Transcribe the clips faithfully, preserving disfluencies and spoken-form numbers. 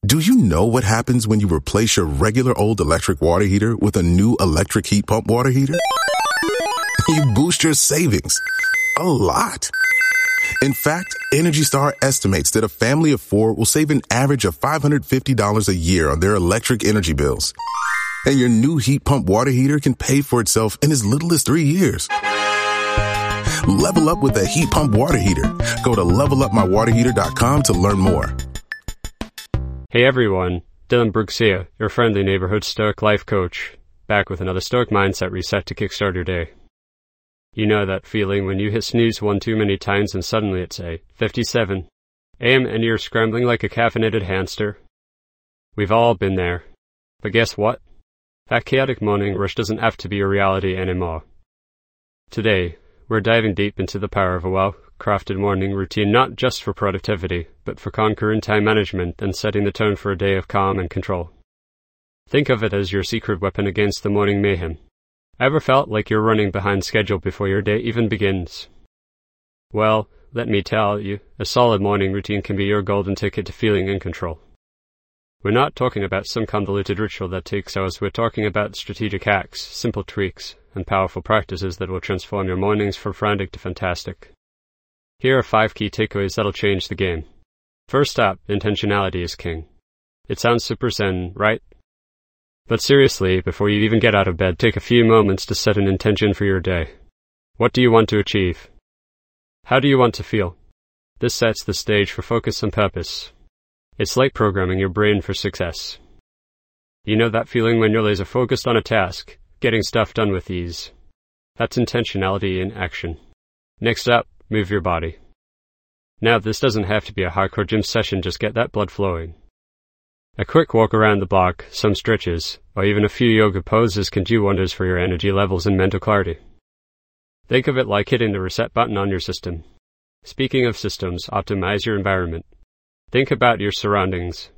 Do you know what happens when you replace your regular old electric water heater with a new electric heat pump water heater? You boost your savings a lot. In fact, Energy Star estimates that a family of four will save an average of five hundred fifty dollars a year on their electric energy bills. And your new heat pump water heater can pay for itself in as little as three years. Level up with a heat pump water heater. Go to level up my water heater dot com to learn more. Hey everyone, Dylan Brooks here, your friendly neighborhood Stoic life coach, back with another Stoic mindset reset to kickstart your day. You know that feeling when you hit snooze one too many times and suddenly it's a fifty-seven a m and you're scrambling like a caffeinated hamster? We've all been there. But guess what? That chaotic morning rush doesn't have to be a reality anymore. Today, we're diving deep into the power of a well-crafted morning routine, not just for productivity, but for conquering time management and setting the tone for a day of calm and control. Think of it as your secret weapon against the morning mayhem. Ever felt like you're running behind schedule before your day even begins? Well, let me tell you, a solid morning routine can be your golden ticket to feeling in control. We're not talking about some convoluted ritual that takes hours. We're talking about strategic hacks, simple tweaks, and powerful practices that will transform your mornings from frantic to fantastic. Here are five key takeaways that'll change the game. First up, intentionality is king. It sounds super zen, right? But seriously, before you even get out of bed, take a few moments to set an intention for your day. What do you want to achieve? How do you want to feel? This sets the stage for focus and purpose. It's like programming your brain for success. You know that feeling when you're laser focused on a task, getting stuff done with ease. That's intentionality in action. Next up, move your body. Now, this doesn't have to be a hardcore gym session, just get that blood flowing. A quick walk around the block, some stretches, or even a few yoga poses can do wonders for your energy levels and mental clarity. Think of it like hitting the reset button on your system. Speaking of systems, optimize your environment. Think about your surroundings.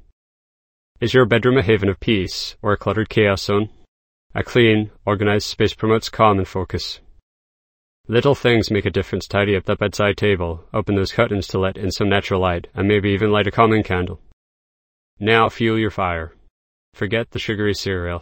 Is your bedroom a haven of peace, or a cluttered chaos zone? A clean, organized space promotes calm and focus. Little things make a difference. Tidy up that bedside table, open those curtains to let in some natural light, and maybe even light a calming candle. Now fuel your fire. Forget the sugary cereal.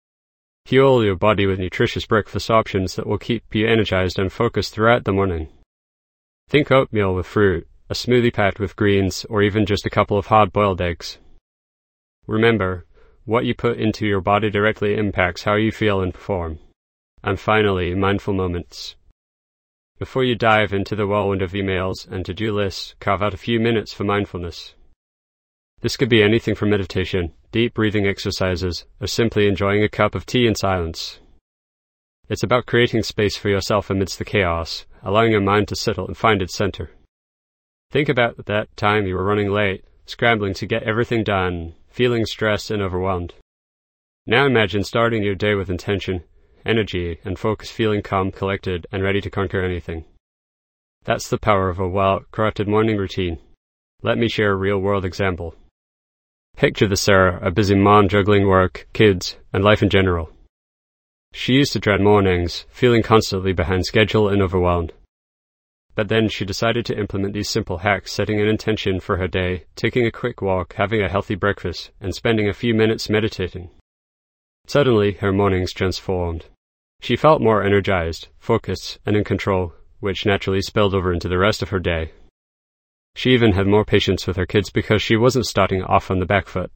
Fuel your body with nutritious breakfast options that will keep you energized and focused throughout the morning. Think oatmeal with fruit, a smoothie packed with greens, or even just a couple of hard-boiled eggs. Remember, what you put into your body directly impacts how you feel and perform. And finally, mindful moments. Before you dive into the whirlwind of emails and to-do lists, carve out a few minutes for mindfulness. This could be anything from meditation, deep breathing exercises, or simply enjoying a cup of tea in silence. It's about creating space for yourself amidst the chaos, allowing your mind to settle and find its center. Think about that time you were running late, scrambling to get everything done, feeling stressed and overwhelmed. Now imagine starting your day with intention, energy, and focus, feeling calm, collected, and ready to conquer anything. That's the power of a well-crafted morning routine. Let me share a real-world example. Picture the Sarah, a busy mom juggling work, kids, and life in general. She used to dread mornings, feeling constantly behind schedule and overwhelmed. But then she decided to implement these simple hacks, setting an intention for her day, taking a quick walk, having a healthy breakfast, and spending a few minutes meditating. Suddenly, her mornings transformed. She felt more energized, focused, and in control, which naturally spilled over into the rest of her day. She even had more patience with her kids because she wasn't starting off on the back foot.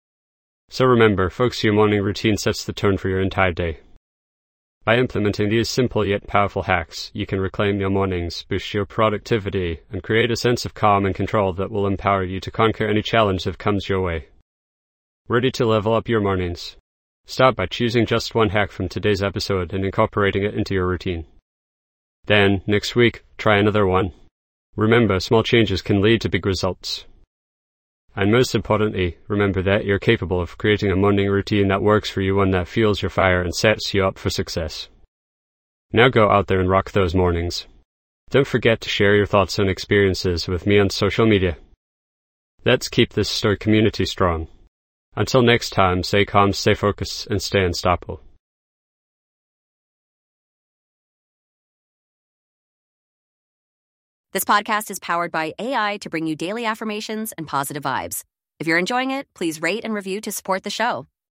So remember, focus your morning routine sets the tone for your entire day. By implementing these simple yet powerful hacks, you can reclaim your mornings, boost your productivity, and create a sense of calm and control that will empower you to conquer any challenge that comes your way. Ready to level up your mornings? Start by choosing just one hack from today's episode and incorporating it into your routine. Then, next week, try another one. Remember, small changes can lead to big results. And most importantly, remember that you're capable of creating a morning routine that works for you, one that fuels your fire and sets you up for success. Now go out there and rock those mornings. Don't forget to share your thoughts and experiences with me on social media. Let's keep this Stoic community strong. Until next time, stay calm, stay focused, and stay unstoppable. This podcast is powered by A I to bring you daily affirmations and positive vibes. If you're enjoying it, please rate and review to support the show.